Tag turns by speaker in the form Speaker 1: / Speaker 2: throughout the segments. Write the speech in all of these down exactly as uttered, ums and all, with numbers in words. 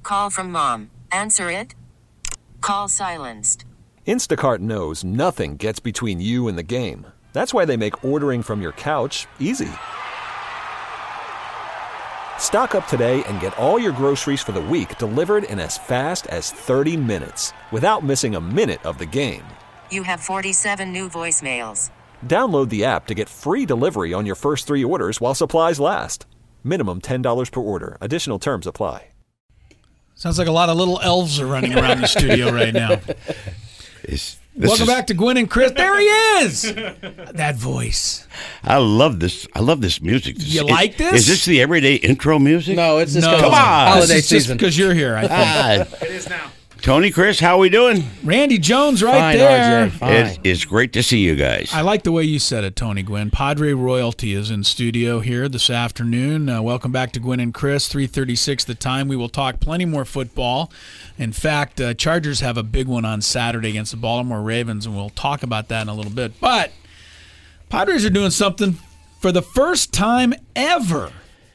Speaker 1: call from mom. Answer it. Call silenced.
Speaker 2: Instacart knows nothing gets between you and the game. That's why they make ordering from your couch easy. Stock up today and get all your groceries for the week delivered in as fast as thirty minutes without missing a minute of the game.
Speaker 1: You have forty-seven new voicemails.
Speaker 2: Download the app to get free delivery on your first three orders while supplies last. Minimum ten dollars per order. Additional terms apply.
Speaker 3: Sounds like a lot of little elves are running around the studio right now.
Speaker 4: It's,
Speaker 3: Welcome
Speaker 4: is,
Speaker 3: back to Gwynn and Chris. There he is. That voice.
Speaker 4: I love this. I love this music. This,
Speaker 3: You
Speaker 4: is,
Speaker 3: like this?
Speaker 4: Is this the everyday intro music?
Speaker 5: No, it's just
Speaker 3: No.
Speaker 4: Come on.
Speaker 5: holiday
Speaker 3: This is just
Speaker 5: season.
Speaker 3: because you're here, I think.
Speaker 4: Ah, it is now. Tony, Chris, how we doing?
Speaker 3: Randy Jones right
Speaker 5: Fine,
Speaker 3: there.
Speaker 5: R J, fine.
Speaker 4: It's, it's great to see you guys.
Speaker 3: I like the way you said it, Tony Gwynn. Padre Royalty is in studio here this afternoon. Uh, welcome back to Gwynn and Chris, three thirty-six the time. We will talk plenty more football. In fact, uh, Chargers have a big one on Saturday against the Baltimore Ravens, and we'll talk about that in a little bit. But Padres are doing something for the first time ever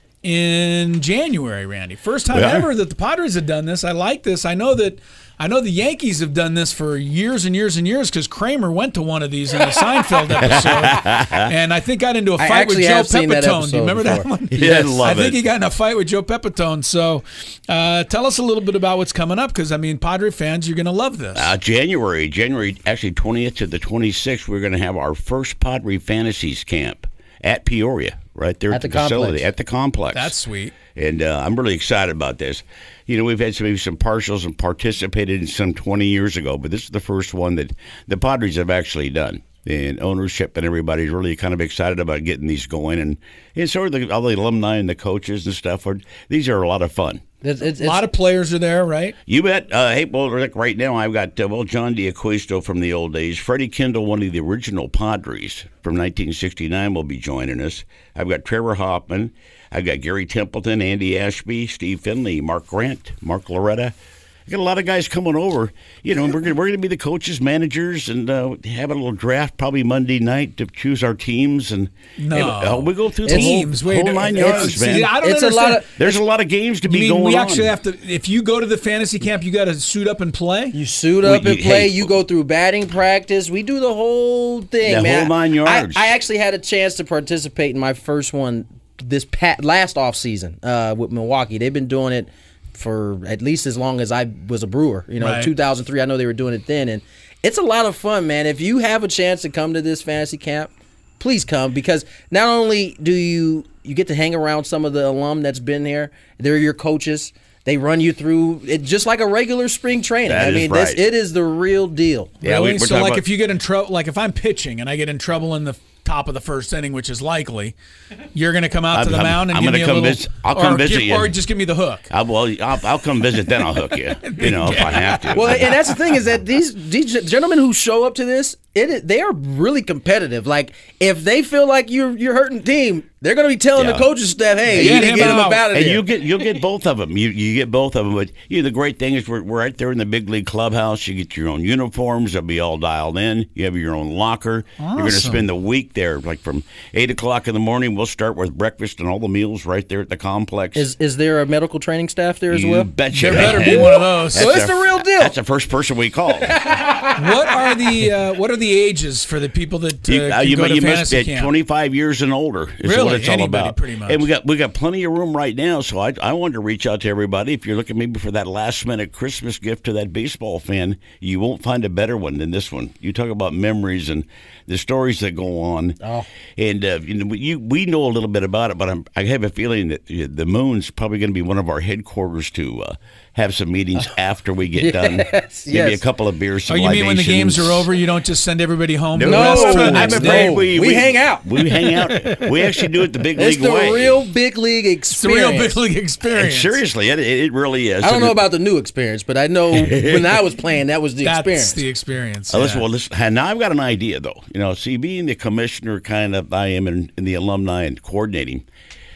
Speaker 3: in January, Randy. First time
Speaker 4: We are.
Speaker 3: ever that the Padres have done this. I like this. I know that I know the Yankees have done this for years and years and years because Kramer went to one of these in the Seinfeld episode, and I think got into a
Speaker 5: I
Speaker 3: fight with
Speaker 5: actually
Speaker 3: Joe
Speaker 5: have seen that
Speaker 3: Pepitone. Do you
Speaker 5: episode
Speaker 3: remember that
Speaker 5: before.
Speaker 3: one?
Speaker 4: Yeah, I love
Speaker 3: I think
Speaker 4: it.
Speaker 3: he got in a fight with Joe Pepitone. So uh, tell us a little bit about what's coming up because, I mean, Padre fans, you're going to love this.
Speaker 4: Uh, January, January, actually twentieth to the twenty-sixth, we're going to have our first Padre Fantasies camp at Peoria, right there
Speaker 5: At
Speaker 4: at
Speaker 5: the
Speaker 4: the facility,
Speaker 5: complex.
Speaker 4: at the complex.
Speaker 3: That's sweet.
Speaker 4: And uh, I'm really excited about this. You know, we've had some, maybe some partials and participated in some twenty years ago, but this is the first one that the Padres have actually done. And ownership and everybody's really kind of excited about getting these going. And, and so are the, all the alumni and the coaches and stuff. Are, these are a lot of fun.
Speaker 5: It's, it's,
Speaker 3: A lot of players are there, right?
Speaker 4: You bet. Uh, hey, well, like right now, I've got, uh, well, John D'Acquisto from the old days. Freddie Kendall, one of the original Padres from nineteen sixty-nine, will be joining us. I've got Trevor Hoffman. I've got Gary Templeton, Andy Ashby, Steve Finley, Mark Grant, Mark Loretta. I got a lot of guys coming over. You know, we're gonna, we're going to be the coaches, managers, and uh, have a little draft probably Monday night to choose our teams. And
Speaker 3: No.
Speaker 4: and, uh, we go through the
Speaker 3: Teams.
Speaker 4: whole,
Speaker 3: Wait,
Speaker 4: whole nine
Speaker 3: it's-
Speaker 4: yards,
Speaker 3: see,
Speaker 4: man.
Speaker 3: I don't
Speaker 5: It's a
Speaker 3: understand.
Speaker 5: lot of-
Speaker 4: There's a lot of games to
Speaker 3: You
Speaker 4: be
Speaker 3: mean
Speaker 4: going
Speaker 3: we
Speaker 4: on.
Speaker 3: actually have to, if you go to the fantasy camp, you got to suit up and play?
Speaker 5: You suit
Speaker 4: Well,
Speaker 5: up and
Speaker 4: you-
Speaker 5: play.
Speaker 4: hey,
Speaker 5: you go through batting practice. We do the whole thing,
Speaker 4: The
Speaker 5: man.
Speaker 4: whole nine yards.
Speaker 5: I, I actually had a chance to participate in my first one this pat, last off season uh, with Milwaukee. They've been doing it for at least as long as I was a Brewer. You know,
Speaker 3: Right.
Speaker 5: two thousand three. I know they were doing it then, and it's a lot of fun, man. If you have a chance to come to this fantasy camp, please come because not only do you you get to hang around some of the alum that's been there, they're your coaches. They run you through it just like a regular spring training.
Speaker 4: That
Speaker 5: I
Speaker 4: is
Speaker 5: mean,
Speaker 4: right.
Speaker 5: this, it is the real deal.
Speaker 4: Yeah, we-
Speaker 3: Really?
Speaker 4: we're
Speaker 3: So,
Speaker 4: talking
Speaker 3: like,
Speaker 4: about-
Speaker 3: if you get in trouble, like if I'm pitching and I get in trouble in the top of the first inning, which is likely, you're going to come out to
Speaker 4: I'm-
Speaker 3: the
Speaker 4: I'm-
Speaker 3: mound and
Speaker 4: I'm
Speaker 3: give
Speaker 4: gonna
Speaker 3: me a
Speaker 4: come
Speaker 3: little,
Speaker 4: visit- I'll come
Speaker 3: or
Speaker 4: visit
Speaker 3: give-
Speaker 4: you.
Speaker 3: or just give me the hook.
Speaker 4: I, well, I'll, I'll come visit, then I'll hook you. You know, if I have to.
Speaker 5: Well, and that's the thing is that these, these gentlemen who show up to this, it is, they are really competitive. Like if they feel like you're you're hurting the team, they're going to be telling
Speaker 4: Yeah.
Speaker 5: the coaching staff, "Hey,
Speaker 3: Yeah,
Speaker 5: you need to
Speaker 3: him
Speaker 5: get him
Speaker 3: out.
Speaker 5: up out of
Speaker 4: and
Speaker 5: there."
Speaker 4: you get you'll get both of them. You you get both of them. But you know, the great thing is we're, we're right there in the big league clubhouse. You get your own uniforms. They'll be all dialed in. You have your own locker. You're going to
Speaker 3: Awesome.
Speaker 4: spend the week there, like from eight o'clock in the morning. We'll start with breakfast and all the meals right there at the complex.
Speaker 5: is is there a medical training staff there as
Speaker 4: you
Speaker 5: well?
Speaker 4: betcha.
Speaker 3: There better be one of those.
Speaker 5: So it's the real deal.
Speaker 4: That's the first person we call.
Speaker 3: What are the uh, what are the ages for the people that uh,
Speaker 4: You, uh,
Speaker 3: can
Speaker 4: you,
Speaker 3: go
Speaker 4: mu-
Speaker 3: to
Speaker 4: you must
Speaker 3: fantasy
Speaker 4: be
Speaker 3: camp?
Speaker 4: twenty-five years and older. Is
Speaker 3: Really?
Speaker 4: what it's all
Speaker 3: Anybody,
Speaker 4: about.
Speaker 3: pretty much.
Speaker 4: And we got we got plenty of room right now. So I I wanted to reach out to everybody. If you're looking maybe for that last minute Christmas gift to that baseball fan, you won't find a better one than this one. You talk about memories and the stories that go on.
Speaker 5: Oh.
Speaker 4: And uh, you know, you we know a little bit about it, but I'm, I have a feeling that uh, the Moon's probably going to be one of our headquarters to uh, have some meetings after we get done.
Speaker 5: Yes,
Speaker 4: Maybe
Speaker 5: yes.
Speaker 4: a couple of beers.
Speaker 3: Oh,
Speaker 4: Some
Speaker 3: you mean when the games
Speaker 4: libations.
Speaker 3: are over, you don't just send everybody home?
Speaker 4: No,
Speaker 3: to rest for the
Speaker 4: I'm
Speaker 3: next
Speaker 4: afraid
Speaker 3: day?
Speaker 5: No.
Speaker 4: we,
Speaker 5: We hang out.
Speaker 4: We hang out. We actually do it the big
Speaker 5: It's
Speaker 4: league
Speaker 5: the
Speaker 4: way.
Speaker 5: real big league
Speaker 3: It's the real
Speaker 5: experience.
Speaker 3: big league
Speaker 4: And
Speaker 3: experience.
Speaker 4: seriously, it, it really is.
Speaker 5: I don't
Speaker 4: And
Speaker 5: know
Speaker 4: it-
Speaker 5: about the new experience, but I know when I was playing, that was the
Speaker 3: That's
Speaker 5: experience.
Speaker 3: the experience.
Speaker 4: Uh, listen,
Speaker 3: yeah.
Speaker 4: well, listen, and now I've got an idea, though. You know, see, being the commissioner, kind of, I am in, in the alumni and coordinating.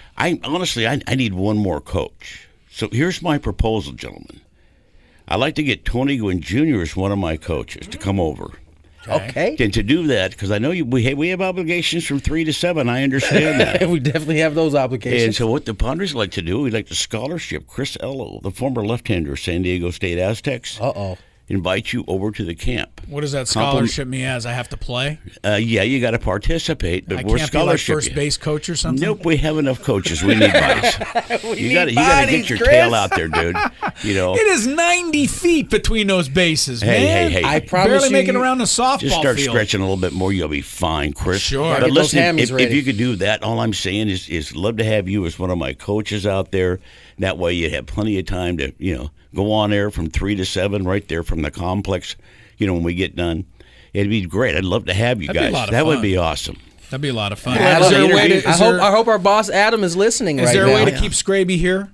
Speaker 4: I honestly, I, I need one more coach. So here's my proposal, gentlemen. I'd like to get Tony Gwynn Junior as one of my coaches to come over,
Speaker 5: Okay.
Speaker 4: And to do that, because I know you, we have, we have obligations from three to seven. I understand that.
Speaker 5: We definitely have those obligations.
Speaker 4: And so what the Padres like to do, we like to scholarship Chris Ello, the former left-hander of San Diego State Aztecs.
Speaker 5: Uh-oh.
Speaker 4: Invite you over to the camp.
Speaker 3: What does that scholarship mean as? I have to play?
Speaker 4: Uh, yeah, you got to participate, but
Speaker 3: I
Speaker 4: we're
Speaker 3: can't be like
Speaker 4: scholarship.
Speaker 3: first base coach or something?
Speaker 4: Nope, we have enough coaches. We need bodies.
Speaker 5: We
Speaker 4: you got to
Speaker 5: need
Speaker 4: you got to
Speaker 5: bodies,
Speaker 4: get your
Speaker 5: Chris.
Speaker 4: tail out there, dude. You know,
Speaker 3: It is ninety feet between those bases,
Speaker 4: Hey,
Speaker 3: man.
Speaker 4: hey, hey.
Speaker 5: I promise
Speaker 3: Barely
Speaker 5: you,
Speaker 3: making
Speaker 5: you-
Speaker 3: around the softball
Speaker 4: just start
Speaker 3: field.
Speaker 4: stretching a little bit more. You'll be fine, Chris.
Speaker 3: Sure.
Speaker 4: But
Speaker 5: Get those
Speaker 4: listen,
Speaker 5: hammies
Speaker 4: if, if
Speaker 5: ready.
Speaker 4: you could do that, all I'm saying is, is love to have you as one of my coaches out there. That way, you have plenty of time to, you know, go on air from three to seven, right there from the complex. You know, when we get done, it'd be great. I'd love to have you
Speaker 3: That'd be a
Speaker 4: guys.
Speaker 3: lot of
Speaker 4: that would
Speaker 3: fun.
Speaker 4: be awesome.
Speaker 3: That'd be a lot of fun.
Speaker 5: Adam,
Speaker 3: Is there a way to,
Speaker 4: interview-
Speaker 3: is
Speaker 5: I hope
Speaker 3: there-
Speaker 5: I hope our boss Adam is listening
Speaker 3: is
Speaker 5: right
Speaker 3: there a
Speaker 5: now.
Speaker 3: way to keep Scraby here?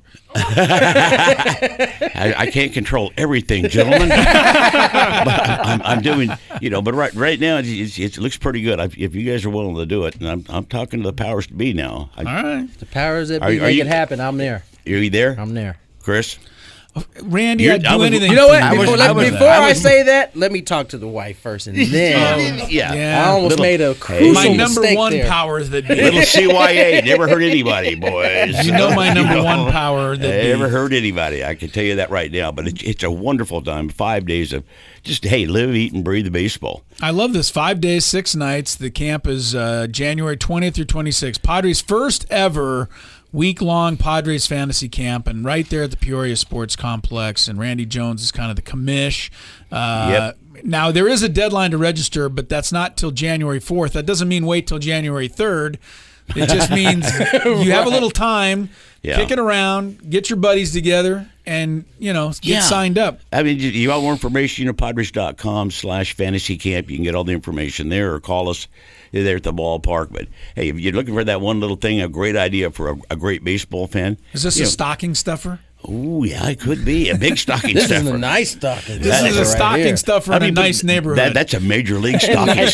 Speaker 4: I, I can't control everything, gentlemen. But I'm, I'm doing, you know, but right right now it's, it's, it looks pretty good. I, if you guys are willing to do it, and I'm I'm talking to the powers to be now. I,
Speaker 3: All right.
Speaker 5: The powers that
Speaker 4: Are
Speaker 5: be
Speaker 4: you- are
Speaker 5: make
Speaker 4: you-
Speaker 5: it happen. I'm there.
Speaker 4: Are you there,
Speaker 5: I'm there.
Speaker 4: Chris?
Speaker 3: Randy,
Speaker 4: You're-
Speaker 3: I'd
Speaker 4: I
Speaker 3: do
Speaker 4: was-
Speaker 3: anything.
Speaker 5: You know
Speaker 3: for
Speaker 5: what?
Speaker 4: I was-
Speaker 5: before
Speaker 4: I
Speaker 5: let-
Speaker 4: was-
Speaker 5: before
Speaker 4: I
Speaker 5: I,
Speaker 4: was-
Speaker 5: say that, let me talk to the wife first, and then
Speaker 4: Yeah.
Speaker 3: Yeah.
Speaker 5: I almost
Speaker 4: Little-
Speaker 5: made a
Speaker 4: Hey.
Speaker 5: crucial
Speaker 3: My number
Speaker 5: mistake
Speaker 3: one
Speaker 5: there.
Speaker 3: power that
Speaker 4: Little
Speaker 3: be.
Speaker 4: C Y A never hurt anybody, boys.
Speaker 3: You know my number
Speaker 4: You know,
Speaker 3: one power that be.
Speaker 4: never hurt anybody. I can tell you that right now. But it's, it's a wonderful time. Five days of just hey, live, eat, and breathe the baseball.
Speaker 3: I love this. Five days, six nights. The camp is uh, January twentieth through twenty-sixth. Padres' first ever week-long Padres fantasy camp, and right there at the Peoria Sports Complex. And Randy Jones is kind of the commish. Uh,
Speaker 4: Yep.
Speaker 3: Now, there is a deadline to register, but that's not till January fourth. That doesn't mean wait till January third. It just means you have a little time,
Speaker 4: Yeah.
Speaker 3: kick it around, get your buddies together, and, you know, get
Speaker 4: Yeah.
Speaker 3: signed up.
Speaker 4: I mean, you- you want more information, you know, Padres.com slash fantasy camp. You can get all the information there or call us there at the ballpark. But, hey, if you're looking for that one little thing, a great idea for a, a great baseball fan.
Speaker 3: Is this
Speaker 4: you
Speaker 3: a
Speaker 4: know,
Speaker 3: stuffer? stuffer?
Speaker 4: Oh, yeah, it could be. A big stocking
Speaker 5: This
Speaker 4: stuffer.
Speaker 5: is a nice stocking.
Speaker 3: This is a
Speaker 5: right
Speaker 3: stocking
Speaker 5: here.
Speaker 3: stuffer
Speaker 4: I
Speaker 3: in
Speaker 4: mean,
Speaker 3: a
Speaker 4: but
Speaker 3: nice neighborhood.
Speaker 4: That, that's a major league stocking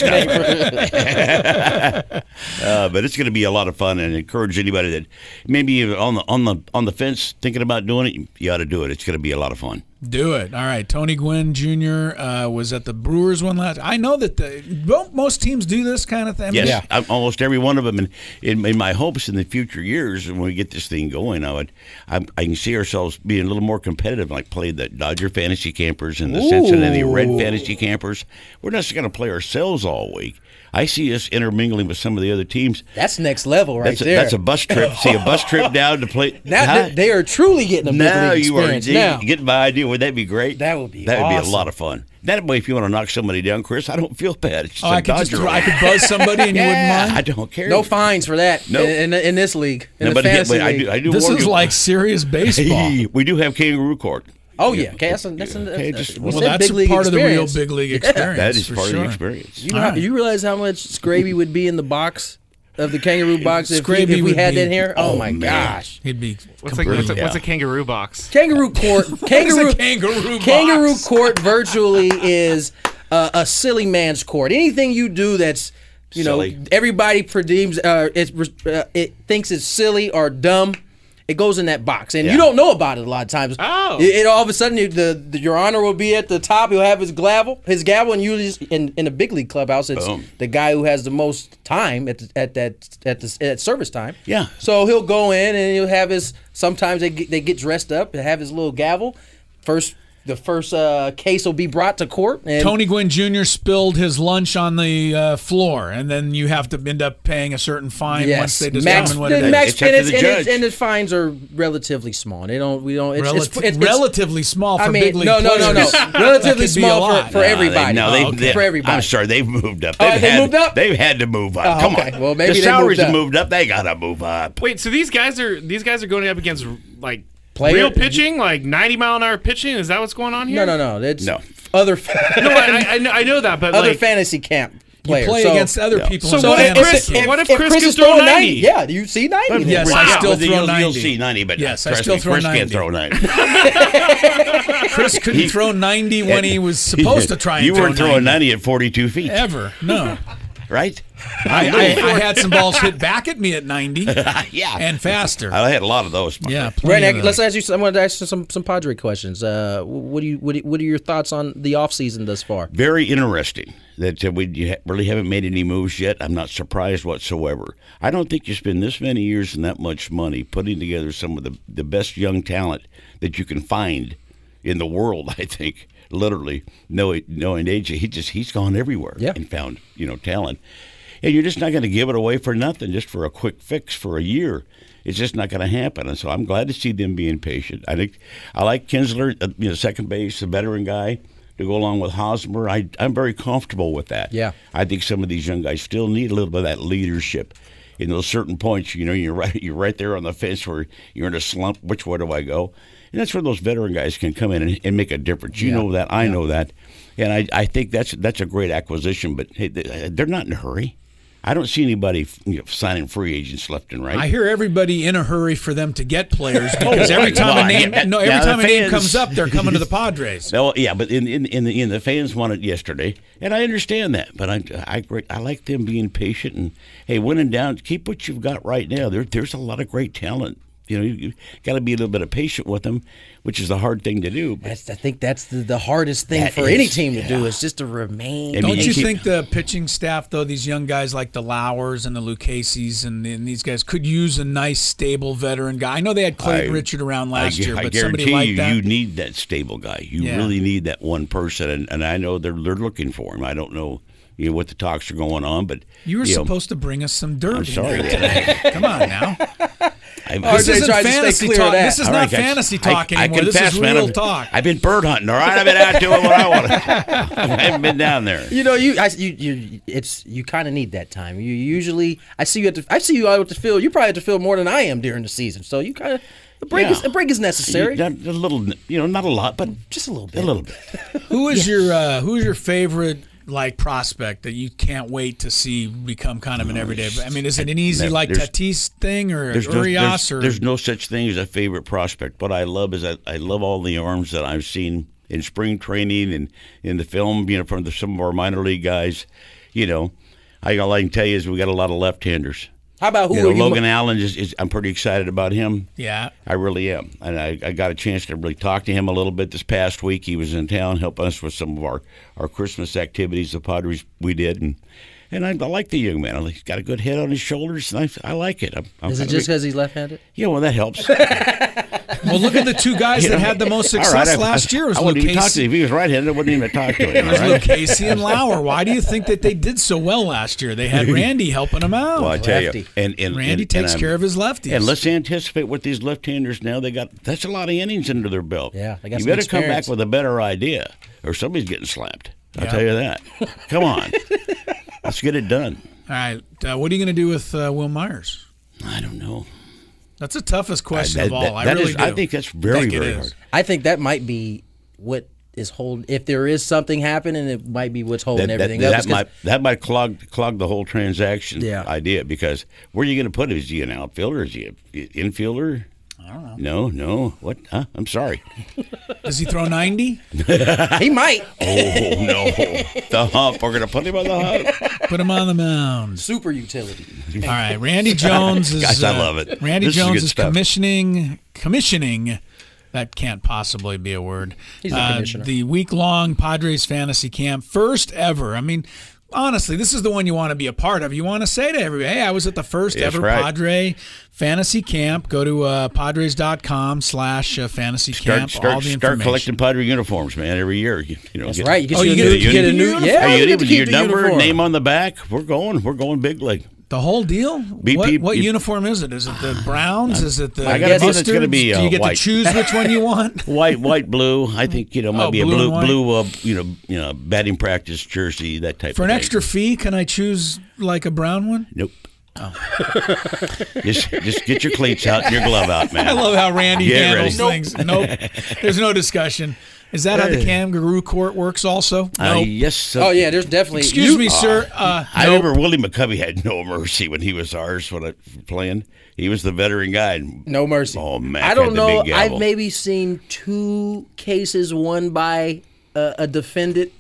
Speaker 4: stuffer. uh, but it's going to be a lot of fun, and encourage anybody that maybe on the on the on the fence thinking about doing it. You ought to do it. It's going to be a lot of fun.
Speaker 3: Do it. All right. Tony Gwynn Junior Uh, was at the Brewers one last. I know that the don't most teams do this kind of thing.
Speaker 4: Yes,
Speaker 5: Yeah.
Speaker 4: I'm, almost every one of them. And in, in my hopes in the future years, when we get this thing going, I would, I, I can see ourselves being a little more competitive, like play the Dodger fantasy campers and the Cincinnati Red
Speaker 5: Ooh.
Speaker 4: fantasy campers. We're not just going to play ourselves all week. I see us intermingling with some of the other teams.
Speaker 5: That's next level right
Speaker 4: That's a,
Speaker 5: there.
Speaker 4: that's a bus trip. See a bus trip down to play.
Speaker 5: now
Speaker 4: Huh?
Speaker 5: they- they are truly getting a big
Speaker 4: Now
Speaker 5: league
Speaker 4: you are
Speaker 5: experience now.
Speaker 4: getting my idea. Would that be great?
Speaker 5: That would be
Speaker 4: That would be a
Speaker 5: awesome.
Speaker 4: lot of fun. That way, if you want to knock somebody down, Chris, I don't feel bad. It's just
Speaker 3: Oh,
Speaker 4: a
Speaker 3: I could just
Speaker 4: Dodger.
Speaker 3: I could buzz somebody and you wouldn't mind.
Speaker 4: I don't care.
Speaker 5: No fines for that
Speaker 4: Nope.
Speaker 5: in, in, in this league. In
Speaker 4: No,
Speaker 5: the
Speaker 4: but,
Speaker 5: fantasy
Speaker 4: but I
Speaker 5: league.
Speaker 4: do. I do.
Speaker 3: This
Speaker 4: warn
Speaker 3: is
Speaker 4: you.
Speaker 3: like serious baseball.
Speaker 4: we do have kangaroo court.
Speaker 5: Oh yeah, okay. That's a, that's a,
Speaker 4: Okay,
Speaker 5: that's,
Speaker 4: just-
Speaker 5: what's
Speaker 3: Well,
Speaker 5: that
Speaker 3: that's
Speaker 5: big
Speaker 3: a
Speaker 5: league
Speaker 3: part
Speaker 5: experience?
Speaker 3: of the real big league experience.
Speaker 4: That is
Speaker 3: for
Speaker 4: part
Speaker 3: sure.
Speaker 4: of the experience.
Speaker 5: You, know, how- you realize how much Scraby would be in the box of the kangaroo box if, we-
Speaker 3: Scraby
Speaker 5: if we
Speaker 3: would
Speaker 5: had
Speaker 3: be-
Speaker 5: that here? Oh,
Speaker 4: oh,
Speaker 5: my
Speaker 4: man.
Speaker 5: gosh!
Speaker 3: He'd be
Speaker 6: What's a, what's, a,
Speaker 3: completely.
Speaker 6: what's a kangaroo box?
Speaker 5: Kangaroo court. Kangaroo
Speaker 3: kangaroo box?
Speaker 5: Kangaroo court virtually is uh, a silly man's court. Anything you do that's you
Speaker 4: Silly.
Speaker 5: know everybody predeems uh, it, uh, it thinks it's silly or dumb. It goes in that box, and
Speaker 4: Yeah.
Speaker 5: you don't know about it a lot of times.
Speaker 6: Oh.
Speaker 5: It, it all of a sudden, you, the, the Your Honor will be at the top. He'll have his gavel, his gavel, and usually in, in a big league clubhouse, it's
Speaker 4: Boom.
Speaker 5: the guy who has the most time at the, at that at the at service time.
Speaker 4: Yeah.
Speaker 5: So he'll go in and he'll have his. Sometimes they get, they get dressed up and have his little gavel. First, the first uh, case will be brought to court. And
Speaker 3: Tony Gwynn Junior spilled his lunch on the uh, floor, and then you have to end up paying a certain fine
Speaker 5: yes,
Speaker 3: once they determine
Speaker 5: max,
Speaker 3: what
Speaker 5: the
Speaker 3: it is.
Speaker 5: max
Speaker 4: It's up
Speaker 5: and,
Speaker 4: to
Speaker 5: it's,
Speaker 4: the
Speaker 5: and, it's,
Speaker 4: judge.
Speaker 5: and the fines are relatively small. They don't. We don't. It's,
Speaker 3: Relati-
Speaker 5: it's, it's, it's
Speaker 3: relatively small for
Speaker 5: I mean,
Speaker 3: big league
Speaker 5: no, no, no, no.
Speaker 3: players. That
Speaker 5: Relatively
Speaker 3: could be a
Speaker 5: small
Speaker 3: lot.
Speaker 5: for, for
Speaker 4: Nah,
Speaker 5: everybody.
Speaker 4: They, no,
Speaker 3: Oh,
Speaker 4: they,
Speaker 3: okay.
Speaker 4: they,
Speaker 5: For everybody.
Speaker 4: I'm sorry, they've moved up.
Speaker 5: Oh,
Speaker 4: They've
Speaker 5: they
Speaker 4: had,
Speaker 5: moved up?
Speaker 4: They've had to move up.
Speaker 5: Oh,
Speaker 4: Come
Speaker 5: okay.
Speaker 4: on.
Speaker 5: Well, maybe
Speaker 4: the
Speaker 5: they
Speaker 4: salaries
Speaker 5: moved
Speaker 4: have
Speaker 5: up.
Speaker 4: moved up. They gotta move up.
Speaker 6: Wait, so these guys are these guys are going up against like
Speaker 5: Player-
Speaker 6: real pitching, like ninety mile an hour pitching? Is that what's going on here?
Speaker 5: No, no, no. It's
Speaker 4: No.
Speaker 5: other
Speaker 6: No, I, I, know, I know that, but
Speaker 5: other
Speaker 6: like,
Speaker 5: fantasy camp
Speaker 3: You
Speaker 5: players.
Speaker 3: play
Speaker 5: so,
Speaker 3: against other
Speaker 4: Yeah.
Speaker 3: people.
Speaker 6: So
Speaker 3: in
Speaker 6: what
Speaker 3: the
Speaker 6: if
Speaker 3: fantasy
Speaker 6: Chris-
Speaker 3: game.
Speaker 6: what if
Speaker 5: if
Speaker 6: Chris
Speaker 5: Chris
Speaker 6: can
Speaker 5: is
Speaker 6: throw
Speaker 5: throwing
Speaker 6: ninety?
Speaker 5: Yeah, do you see ninety?
Speaker 3: Yes,
Speaker 5: there.
Speaker 3: I
Speaker 4: Yeah,
Speaker 3: still
Speaker 4: but
Speaker 3: throw
Speaker 4: you'll,
Speaker 3: ninety.
Speaker 4: You'll see ninety, but
Speaker 3: Yes, I
Speaker 4: trust
Speaker 3: still
Speaker 4: me,
Speaker 3: throw
Speaker 4: Chris
Speaker 3: ninety.
Speaker 4: can't throw ninety.
Speaker 3: Chris couldn't throw ninety when he was supposed to try and
Speaker 4: You
Speaker 3: throw
Speaker 4: weren't throwing
Speaker 3: ninety.
Speaker 4: ninety at forty-two feet.
Speaker 3: Ever. No.
Speaker 4: right?
Speaker 3: I, I, I had some balls hit back at me at ninety.
Speaker 4: Yeah.
Speaker 3: And faster.
Speaker 4: I had a lot of those. my
Speaker 3: Yeah.
Speaker 4: friend.
Speaker 3: plenty
Speaker 5: Randy,
Speaker 3: of
Speaker 5: let's
Speaker 3: those.
Speaker 5: ask you. Some, I wanted to ask you some some Padre questions. Uh, what do you what, do, what are your thoughts on the offseason thus far?
Speaker 4: Very interesting that uh, we you ha- really haven't made any moves yet. I'm not surprised whatsoever. I don't think you spend this many years and that much money putting together some of the, the best young talent that you can find in the world, I think. Literally, knowing, knowing A J, he just he's gone everywhere
Speaker 5: Yeah.
Speaker 4: and found, you know, talent. And you're just not going to give it away for nothing, just for a quick fix for a year. It's just not going to happen. And so I'm glad to see them being patient. I think I like Kinsler, uh, you know, second base, a veteran guy, to go along with Hosmer. I, I'm very comfortable with that.
Speaker 5: Yeah.
Speaker 4: I think some of these young guys still need a little bit of that leadership. In those certain points, you know, you're right, you're right there on the fence where you're in a slump. Which way do I go? And that's where those veteran guys can come in and, and make a difference. You
Speaker 5: Yeah.
Speaker 4: know that. I know that. And I, I think that's that's a great acquisition. But hey, they're not in a hurry. I don't see anybody, you know, signing free agents left and right.
Speaker 3: I hear everybody in a hurry for them to get players because every
Speaker 4: right.
Speaker 3: time
Speaker 4: Well,
Speaker 3: a name
Speaker 4: yeah,
Speaker 3: no, every
Speaker 4: yeah,
Speaker 3: time
Speaker 4: the
Speaker 3: a name
Speaker 4: fans-
Speaker 3: comes up, they're coming to the Padres.
Speaker 4: No, yeah, but in in in the, in the fans want it yesterday, and I understand that. But I I great I like them being patient and hey, winning down. Keep what you've got right now. There there's a lot of great talent. You know, you, you got to be a little bit of patient with them, which is the hard thing to do. But
Speaker 5: That's, I think that's the, the hardest thing
Speaker 4: That
Speaker 5: for any
Speaker 4: is,
Speaker 5: team to do
Speaker 4: yeah.
Speaker 5: is just to remain.
Speaker 4: I mean,
Speaker 3: Don't you
Speaker 4: keep-
Speaker 3: think the pitching staff, though, these young guys like the Lowers and the Lucchese's and, and these guys could use a nice, stable veteran guy? I know they had Clayton
Speaker 4: I-
Speaker 3: Richard around last
Speaker 4: I,
Speaker 3: year,
Speaker 4: I
Speaker 3: but
Speaker 4: guarantee
Speaker 3: somebody like
Speaker 4: you,
Speaker 3: that.
Speaker 4: you need that stable guy. You
Speaker 3: Yeah.
Speaker 4: really need that one person, and, and I know they're they're looking for him. I don't know, you know, what the talks are going on, but
Speaker 3: You were
Speaker 4: you know,
Speaker 3: supposed to bring us some dirt
Speaker 4: I'm
Speaker 3: in
Speaker 4: sorry.
Speaker 3: here today. Come on now.
Speaker 4: I,
Speaker 3: This
Speaker 5: R J
Speaker 3: isn't
Speaker 5: tried to stay
Speaker 3: fantasy
Speaker 5: clear of
Speaker 3: talk.
Speaker 5: that.
Speaker 3: This is
Speaker 4: All
Speaker 3: not
Speaker 4: right, guys.
Speaker 3: fantasy talk
Speaker 4: I,
Speaker 3: anymore.
Speaker 4: I
Speaker 3: this
Speaker 4: confess,
Speaker 3: is
Speaker 4: man,
Speaker 3: real
Speaker 4: I've,
Speaker 3: talk.
Speaker 4: I've been bird hunting. All right, I've been out doing what I want to. I haven't been down there.
Speaker 5: You know, you, I, you, you, it's you kind of need that time. You usually, I see you at the, I see you out at the field. You probably at the field more than I am during the season. So you kind of, a break
Speaker 4: Yeah.
Speaker 5: is a break is necessary.
Speaker 4: Not, a little, you know, not a lot, but
Speaker 5: Just a little bit.
Speaker 4: a little bit.
Speaker 3: Who is your uh, Who is your favorite like prospect that you can't wait to see become kind of an everyday? I mean, is it an easy
Speaker 4: Never-
Speaker 3: like
Speaker 4: there's-
Speaker 3: Tatis thing or
Speaker 4: There's no,
Speaker 3: Urias
Speaker 4: there's,
Speaker 3: or
Speaker 4: there's no such thing as a favorite prospect. What I love is that I love all the arms that I've seen in spring training and in the film, you know, from the, some of our minor league guys. You know, I, all I can tell you is we got a lot of left-handers.
Speaker 5: How about who
Speaker 4: You know,
Speaker 5: are you?
Speaker 4: Logan Allen is, is. I'm pretty excited about him.
Speaker 3: yeah.
Speaker 4: I really am. And I, I got a chance to really talk to him a little bit this past week. He was in town helping us with some of our, our Christmas activities, the Padres we did. And and I, I like the young man. He's got a good head on his shoulders. And I, I like it. I'm, I'm
Speaker 5: Is it
Speaker 4: kinda
Speaker 5: just
Speaker 4: big-
Speaker 5: because he's left-handed?
Speaker 4: Yeah, well, that helps.
Speaker 3: Well, look at the two guys that had the most
Speaker 4: All
Speaker 3: success
Speaker 4: right, I-
Speaker 3: last year. It was
Speaker 4: I wouldn't even talk to
Speaker 3: Lucchese.
Speaker 4: him. If he was right-handed, I wouldn't even talk to him.
Speaker 3: It was
Speaker 4: all right?
Speaker 3: Lucchese and Lauer. Why do you think that they did so well last year? They had Randy helping them out.
Speaker 4: Well, I tell
Speaker 5: Lefty.
Speaker 4: you, and, and
Speaker 3: Randy
Speaker 4: and,
Speaker 3: takes
Speaker 4: and
Speaker 3: care
Speaker 4: I'm-
Speaker 3: of his lefties.
Speaker 4: And let's anticipate with these left-handers now. They got that's a lot of innings under their belt.
Speaker 5: Yeah, they got
Speaker 4: you
Speaker 5: some
Speaker 4: better come
Speaker 5: experience.
Speaker 4: back with a better idea, or somebody's getting slapped. I'll
Speaker 3: Yeah.
Speaker 4: tell you that. Come on, let's get it done.
Speaker 3: All right. Uh, what are you going to do with uh, Will Myers?
Speaker 4: I don't know.
Speaker 3: That's the toughest question
Speaker 4: I-
Speaker 3: of all.
Speaker 4: that-
Speaker 3: I
Speaker 4: that
Speaker 3: really
Speaker 4: is-
Speaker 3: do.
Speaker 4: I think that's very,
Speaker 3: Think it
Speaker 4: very
Speaker 3: is.
Speaker 4: hard.
Speaker 5: I think that might be what is holding. If there is something happening, it might be what's holding
Speaker 4: That, that,
Speaker 5: everything
Speaker 4: that,
Speaker 5: up. It's 'cause-
Speaker 4: might that might clog clog the whole transaction
Speaker 5: Yeah.
Speaker 4: idea because where are you going to put him? Is he an outfielder? Is he an infielder? I don't know. No, no. What? Huh? I'm sorry.
Speaker 3: Does he throw ninety?
Speaker 5: he might.
Speaker 4: Oh no, the hump. We're going to put him on the hump.
Speaker 3: Put him on the mound.
Speaker 5: Super utility.
Speaker 3: All right, Randy Jones is.
Speaker 4: Guys, I
Speaker 3: uh,
Speaker 4: love it.
Speaker 3: Randy
Speaker 4: This is
Speaker 3: Jones
Speaker 4: good
Speaker 3: is
Speaker 4: stuff.
Speaker 3: commissioning commissioning. That can't possibly be a word.
Speaker 5: He's the
Speaker 3: uh,
Speaker 5: commissioner.
Speaker 3: The week-long Padres fantasy camp, first ever. I mean, honestly, this is the one you want to be a part of. You want to say to everybody, "Hey, I was at the first
Speaker 4: That's
Speaker 3: ever
Speaker 4: right.
Speaker 3: Padre fantasy camp." Go to uh, padres dot com slash uh, fantasy
Speaker 4: Start
Speaker 3: camp.
Speaker 4: start
Speaker 3: all the
Speaker 4: start
Speaker 3: information.
Speaker 4: collecting Padre uniforms, man. Every year, you, you know.
Speaker 5: That's
Speaker 4: get,
Speaker 5: right. You get,
Speaker 3: Oh,
Speaker 5: you
Speaker 3: you
Speaker 5: get,
Speaker 3: get
Speaker 5: a,
Speaker 3: a
Speaker 5: you get a new.
Speaker 3: uniform?
Speaker 5: Yeah,
Speaker 4: Hey,
Speaker 5: you
Speaker 4: you
Speaker 5: get to
Speaker 4: with
Speaker 5: keep
Speaker 4: your
Speaker 5: the
Speaker 4: number,
Speaker 5: uniform.
Speaker 4: name on the back. We're going. We're going big league.
Speaker 3: The whole deal?
Speaker 4: B P
Speaker 3: what what
Speaker 4: you-
Speaker 3: uniform is it? Is it the Browns? Is it the
Speaker 4: I got a feeling it's
Speaker 3: Mustards?
Speaker 4: gonna be, uh,
Speaker 3: Do you get
Speaker 4: white.
Speaker 3: to choose which one you want?
Speaker 4: White, white, blue. I think you know might
Speaker 3: Oh,
Speaker 4: be a
Speaker 3: blue
Speaker 4: blue,
Speaker 3: and white.
Speaker 4: blue. Uh, you know, you know, batting practice jersey, that type.
Speaker 3: For
Speaker 4: of
Speaker 3: an
Speaker 4: thing.
Speaker 3: extra fee, can I choose like a brown one?
Speaker 4: Nope. just, just get your cleats out and your glove out, man.
Speaker 3: I love how Randy
Speaker 4: Get
Speaker 3: handles
Speaker 4: ready.
Speaker 3: things. Nope. There's no discussion. Is that how the kangaroo court works also?
Speaker 4: Uh,
Speaker 3: No.
Speaker 4: yes. So,
Speaker 5: Oh yeah, there's definitely.
Speaker 3: Excuse
Speaker 5: you-
Speaker 3: me, sir. Uh,
Speaker 4: I
Speaker 3: nope.
Speaker 4: remember Willie McCovey had no mercy when he was ours when I playing. He was the veteran guy.
Speaker 5: No mercy.
Speaker 4: Oh, Mac
Speaker 5: I
Speaker 4: had
Speaker 5: don't
Speaker 4: the
Speaker 5: know.
Speaker 4: big
Speaker 5: I've
Speaker 4: gavel.
Speaker 5: maybe seen two cases won by a, a defendant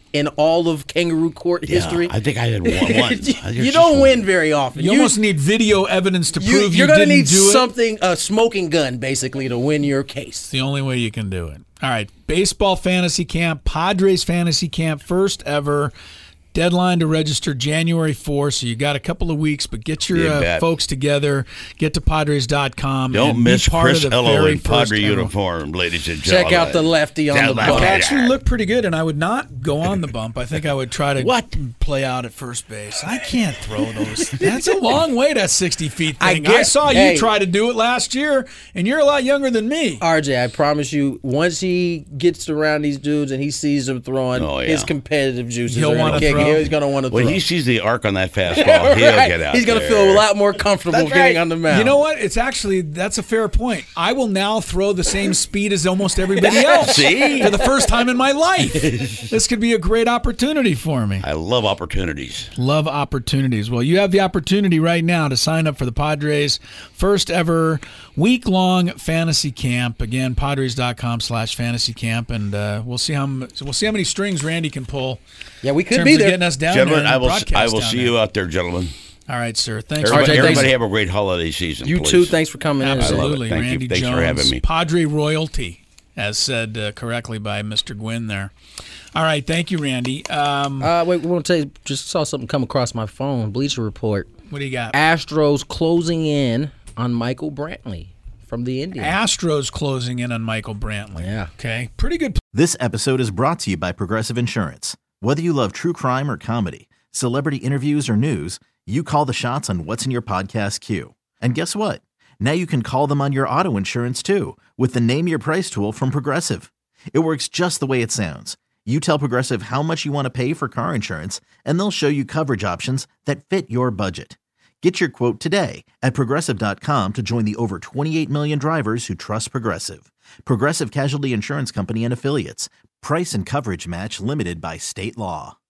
Speaker 5: in all of kangaroo court
Speaker 4: Yeah,
Speaker 5: history.
Speaker 4: I think I had one. one. I
Speaker 5: you
Speaker 4: just-
Speaker 5: don't
Speaker 4: just
Speaker 5: win
Speaker 4: one.
Speaker 5: very often.
Speaker 3: You, almost need video evidence to
Speaker 5: you,
Speaker 3: prove you,
Speaker 5: you're gonna
Speaker 3: didn't
Speaker 5: need
Speaker 3: do it.
Speaker 5: something, a smoking gun, basically, to win your case.
Speaker 3: It's the only way you can do it. All right, baseball fantasy camp, Padres fantasy camp, first ever. Deadline to register January fourth, so you got a couple of weeks, but get your
Speaker 4: You
Speaker 3: uh,
Speaker 4: bet.
Speaker 3: folks together. Get to Padres dot com.
Speaker 4: Don't
Speaker 3: and be
Speaker 4: miss
Speaker 3: part
Speaker 4: Chris
Speaker 3: of the
Speaker 4: Ello
Speaker 3: very
Speaker 4: in
Speaker 3: first
Speaker 4: Padre
Speaker 3: ever.
Speaker 4: uniform, ladies and
Speaker 5: Check
Speaker 4: gentlemen.
Speaker 5: out the lefty on
Speaker 4: That
Speaker 5: the
Speaker 4: lefty.
Speaker 5: bump.
Speaker 3: It actually looked pretty good, and I would not go on the bump. I think I would try to
Speaker 4: What?
Speaker 3: play out at first base. I can't throw those. That's a long way, that sixty feet
Speaker 5: I
Speaker 3: thing. I,
Speaker 5: get-
Speaker 3: saw
Speaker 5: hey.
Speaker 3: you try to do it last year, and you're a lot younger than me.
Speaker 5: R J, I promise you, once he gets around these dudes and he sees them throwing,
Speaker 4: Oh, yeah.
Speaker 5: his competitive juices
Speaker 3: He'll
Speaker 5: are gonna
Speaker 3: wanna
Speaker 5: kick.
Speaker 3: throw.
Speaker 5: He's going to want to
Speaker 4: When
Speaker 5: throw.
Speaker 4: he sees the arc on that fastball, he'll
Speaker 5: Right.
Speaker 4: get out
Speaker 5: He's gonna
Speaker 4: there.
Speaker 5: feel a lot more comfortable
Speaker 4: That's
Speaker 5: getting
Speaker 4: right.
Speaker 5: on the mound.
Speaker 3: You know what? It's actually, that's a fair point. I will now throw the same speed as almost everybody else.
Speaker 4: See?
Speaker 3: For the first time in my life. This could be a great opportunity for me.
Speaker 4: I love opportunities.
Speaker 3: Love opportunities. Well, you have the opportunity right now to sign up for the Padres' first ever week-long fantasy camp. Again, Padres dot com slash fantasy camp, and uh, we'll see how m- we'll see how many strings Randy can pull.
Speaker 5: Yeah, we
Speaker 3: In
Speaker 5: could
Speaker 3: terms
Speaker 5: be
Speaker 3: of
Speaker 5: there.
Speaker 3: getting us down
Speaker 4: Gentlemen,
Speaker 3: there.
Speaker 4: I
Speaker 3: and
Speaker 4: will
Speaker 3: broadcast
Speaker 4: I will
Speaker 3: down
Speaker 4: see
Speaker 3: there.
Speaker 4: you out there, gentlemen.
Speaker 3: All right, sir. Thanks.
Speaker 4: Everybody,
Speaker 5: R J, thanks.
Speaker 4: everybody have a great holiday season.
Speaker 5: You
Speaker 4: please.
Speaker 5: too. Thanks for coming in.
Speaker 3: Absolutely.
Speaker 4: I love it. Thank you.
Speaker 3: Randy
Speaker 4: Thanks
Speaker 3: Jones,
Speaker 4: for having me.
Speaker 3: Padre royalty, as said uh, correctly by Mister Gwynn there. All right. Thank you, Randy. Um,
Speaker 5: Uh, wait, we want to tell you, just saw something come across my phone. Bleacher Report.
Speaker 3: what do you got?
Speaker 5: Astros closing in on Michael Brantley from the Indians.
Speaker 3: Astros closing in on Michael Brantley.
Speaker 5: Yeah.
Speaker 3: Okay. Pretty good.
Speaker 7: This episode is brought to you by Progressive Insurance. Whether you love true crime or comedy, celebrity interviews or news, you call the shots on what's in your podcast queue. And guess what? Now you can call them on your auto insurance too with the Name Your Price tool from Progressive. It works just the way it sounds. You tell Progressive how much you want to pay for car insurance, and they'll show you coverage options that fit your budget. Get your quote today at Progressive dot com to join the over twenty-eight million drivers who trust Progressive. Progressive Casualty Insurance Company and Affiliates. Price and coverage match limited by state law.